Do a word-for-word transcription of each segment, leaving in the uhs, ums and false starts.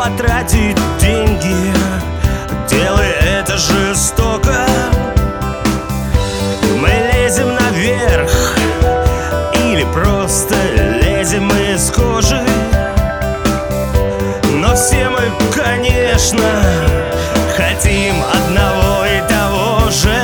потратить деньги, делай это жестоко. Мы лезем наверх или просто лезем из кожи, но все мы, конечно, хотим одного и того же.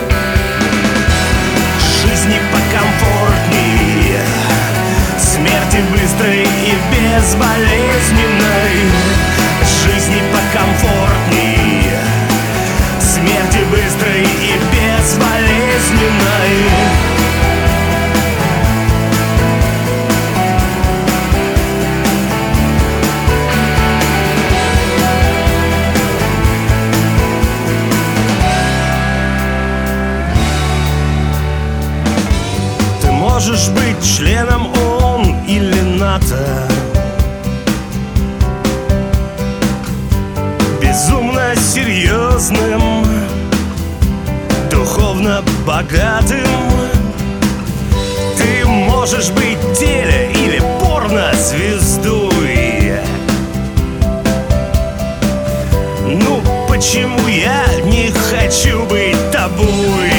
Жизни покомфортней, смерти быстрой и безболезненной. Жизни покомфортней, смерти быстрой и безболезненной. Можешь быть членом ООН или НАТО, безумно серьезным, духовно богатым. Ты можешь быть теле- или порно-звездой. Ну, почему я не хочу быть тобой?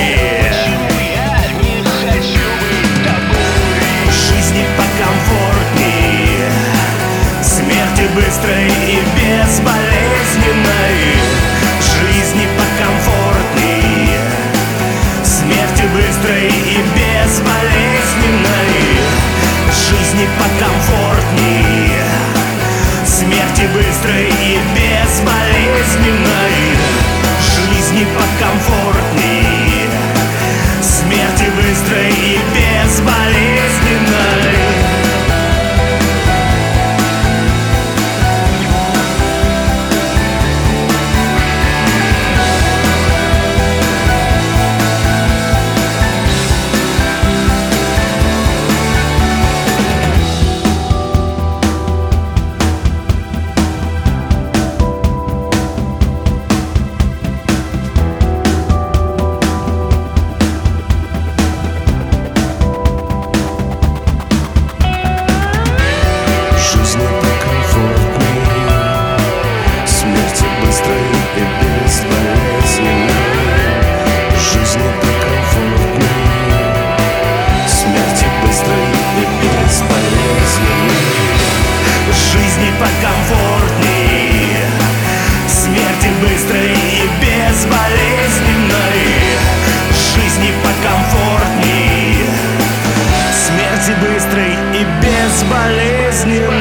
Быстрой и безболезненной. Жизни покомфортней, смерти быстрой и безболезненной. Жизни покомфортней, смерти быстрой и безболезненной. Жизни покомфортней, смерти быстрой и безболезненной. Покомфортней, смерти быстрой и безболезненной. Жизни покомфортней, смерти быстрой и безболезненной.